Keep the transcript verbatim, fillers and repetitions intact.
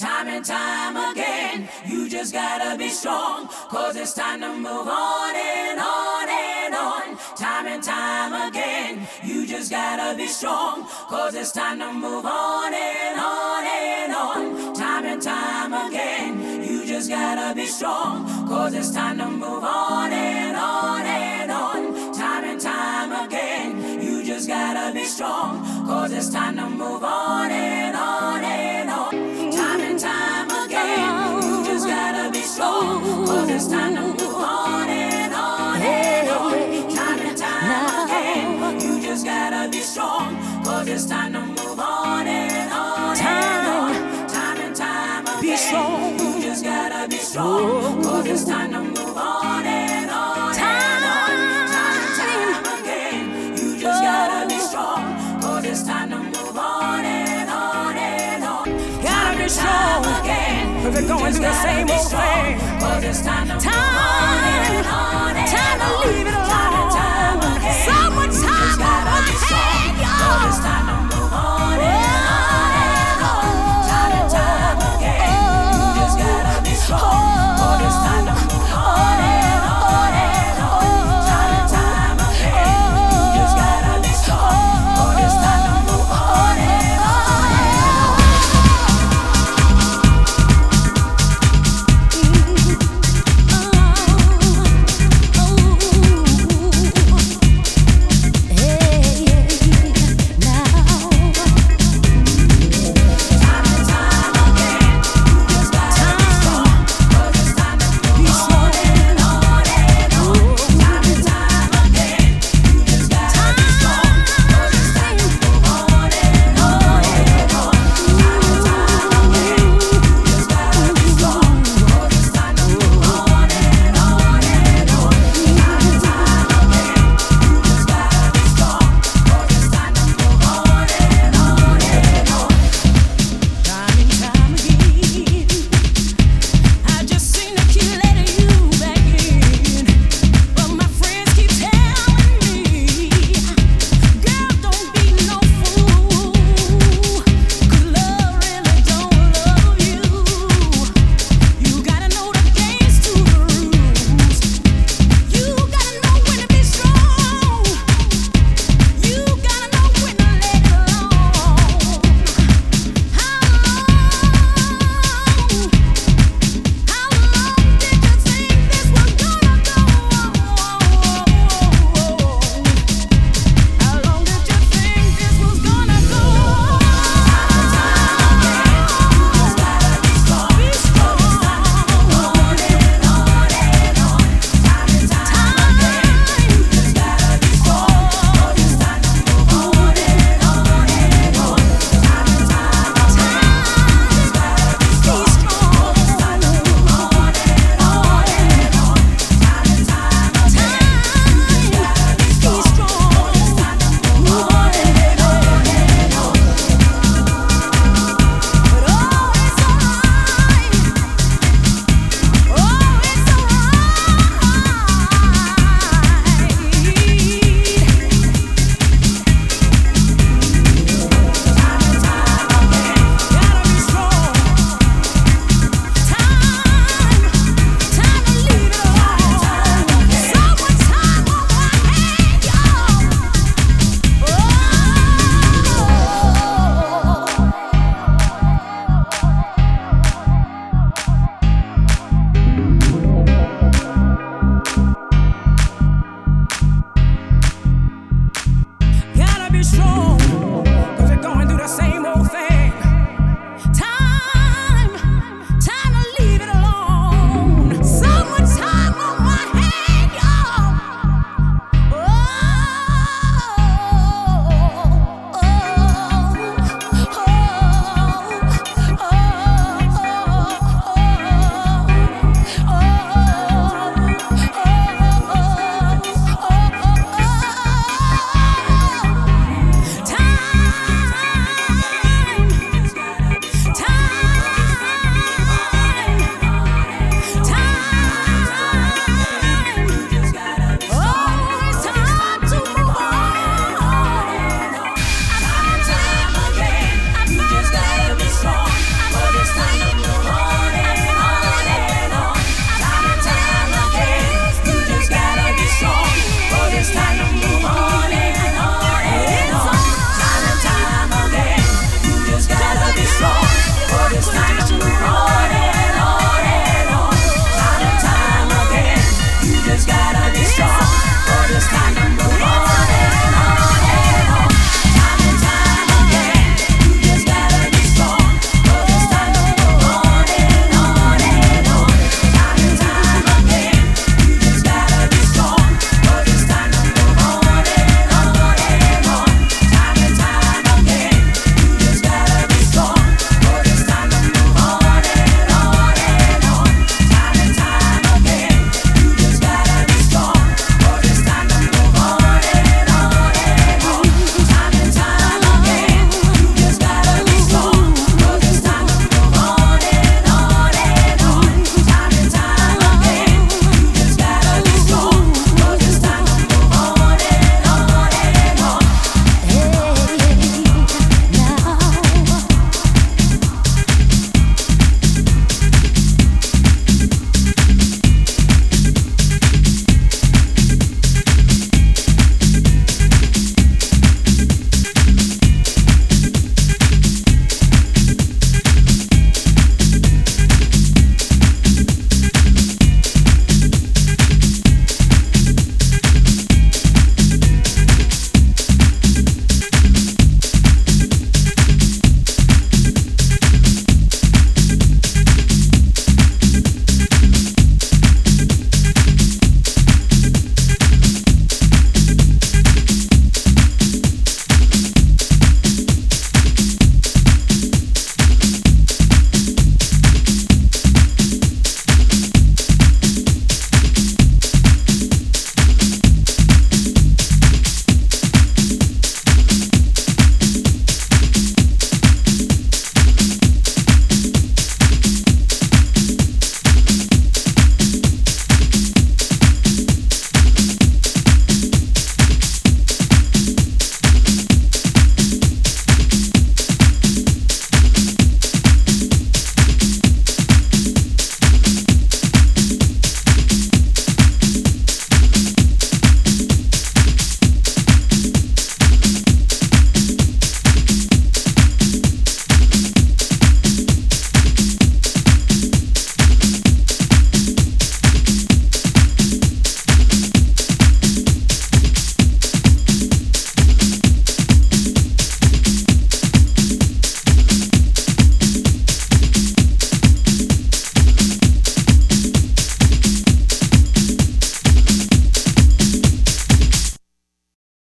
time and time again. You just gotta be strong, cause it's time to move on and on and on. Time and time again. You just gotta be strong, cause it's time to move on and on and on. Time and time again. You just gotta be strong, cause it's time to move on and on and on. Time and time again. You just gotta be strong, cause it's time to move on and on and on. Time and time again. You just gotta be strong, cause it's time to move on and on and on. Time and time again. You just gotta be strong, cause it's time to move on and on and on. Time and time again. Be strong. You just gotta be strong, cause it's time to move on and on and on. Time and time again. You just gotta be strong, cause it's time to move on and on and on. Gotta be strong again, cause we're going through the same old thing. Cause it's time to move on and on and time to leave it alone. Time and time again. So much time on my head, y'all. Cause it's time to